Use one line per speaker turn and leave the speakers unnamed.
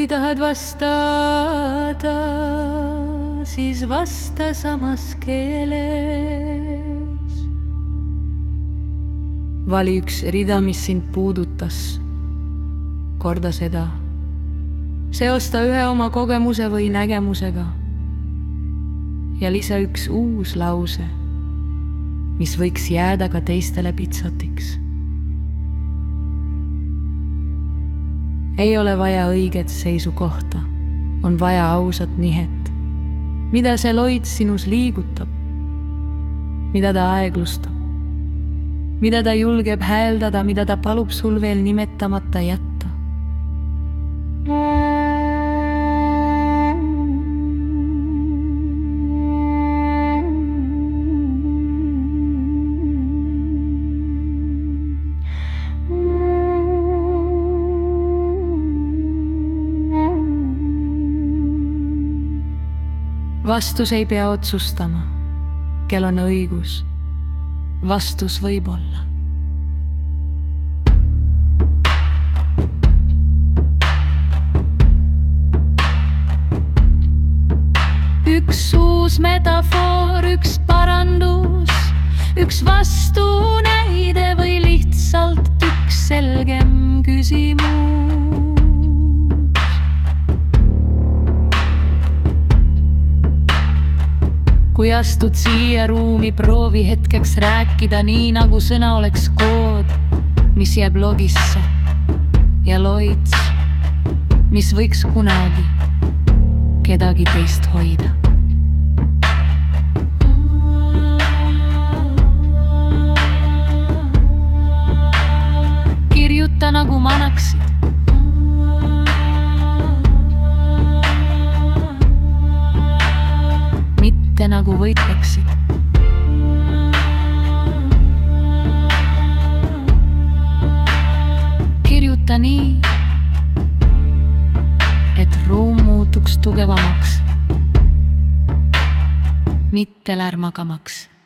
tahad vastata, siis vasta samas keeles. Vali üks rida, mis sind puudutas. Korda seda. Seosta ühe oma kogemuse või nägemusega. Ja lisa üks uus lause, mis võiks jääda ka teistele pitsotiks. Ei ole vaja õiget seisukohta, on vaja ausat nihet. Mida see loid sinus liigutab? Mida ta aeglustab? Mida ta julgeb hääldada, mida ta palub sul veel nimetamata jätta? Vastus ei pea otsustama, kel on õigus. Vastus võib olla. Üks uus metafoor, üks parandus, üks vastunäide või lihtsalt üks selgem küsimus. Kui astud siia ruumi, proovi hetkeks rääkida nii, nagu sõna oleks kood, mis jääb logisse ja loits, mis võiks kunagi kedagi teist hoida. Kirjuta nagu manaksid. Nagu võitleksid. Kirjuta nii, et ruum muutuks tugevamaks, mitte lärmakamaks.